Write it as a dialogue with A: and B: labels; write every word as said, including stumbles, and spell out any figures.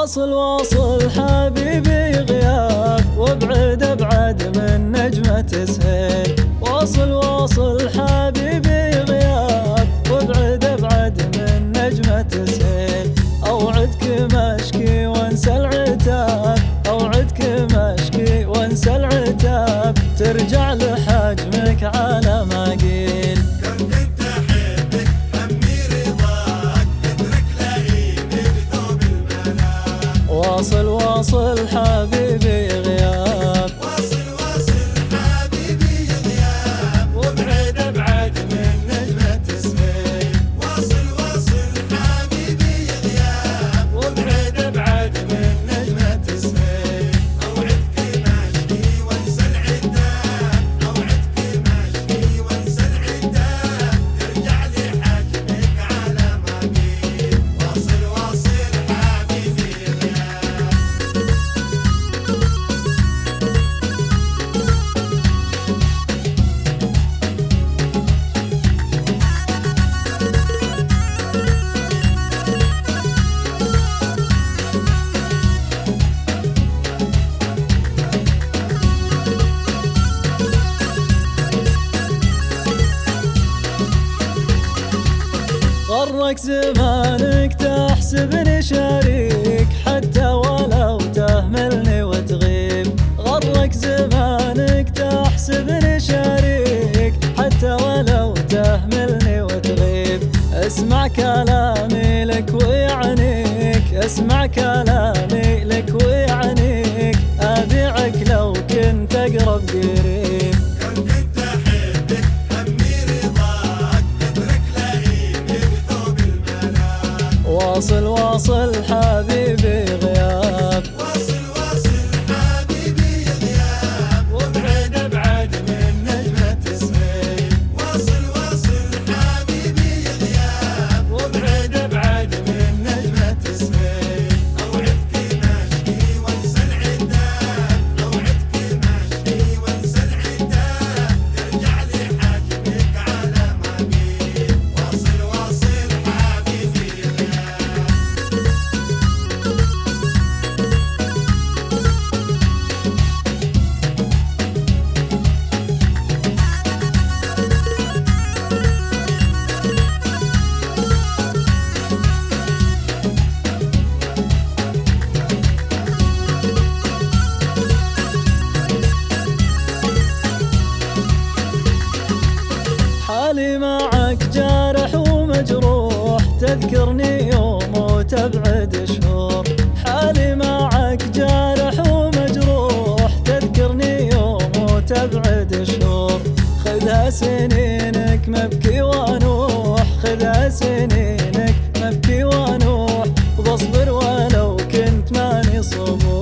A: واصل واصل حبيبي غياب، وابعد ابعد من نجمة تسهيل. واصل واصل حبيبي غياب، وابعد ابعد من نجمة تسهيل. اوعدك مشكي وانسى العتاب، اوعدك مشكي وانسى العتاب، ترجع لحجمك على ما قيل. واصل واصل حبيبي غياب،
B: واصل واصل حبيبي غياب،
A: وابعد ابعد من نجمة تسهيل.
B: واصل واصل حبيبي غياب،
A: وابعد ابعد من نجمة تسهيل.
B: اوعدك ماشي وانسى العتاب، اوعدك ماشي وانسى العتاب، ترجع لحجمك على ما قيل. واصل واصل حبيبي
A: غرك زمانك تحسبني شريك، حتى ولو تهملني وتغيب. غرك زمانك تحسبني شريك، حتى ولو تهملني وتغيب. اسمع كلامي لك ويعنيك، اسمع كلامي لك ويعنيك، ابيعك لو كنت اقرب قريب. واصل واصل حبيبي غياب،
B: واصل واصل حبيبي غياب،
A: وابعد ابعد من نجمة تسهيل.
B: واصل واصل حبيبي غياب،
A: وابعد ابعد من نجمة تسهيل.
B: اوعدك ماشي وانسى العتاب، اوعدك ماشي وانسى العتاب، ترجع لحجمك على ما قيل. واصل واصل حبيبي غياب.
A: حالي معك جارح ومجروح، تذكرني يوم وتبعد شهور. حالي معك جارح ومجروح، تذكرني يوم وتبعد شهور. خذها سنينك مبكي وانوح، خذها سنينك مبكي وانوح، وبصبر ولو كنت ماني صبور.